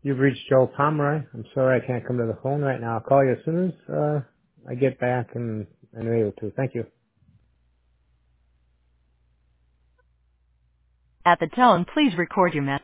You've reached Joe Pomeroy. I'm sorry I can't come to the phone right now. I'll call you as soon as I get back and I'm able to. Thank you. At the tone, please record your message.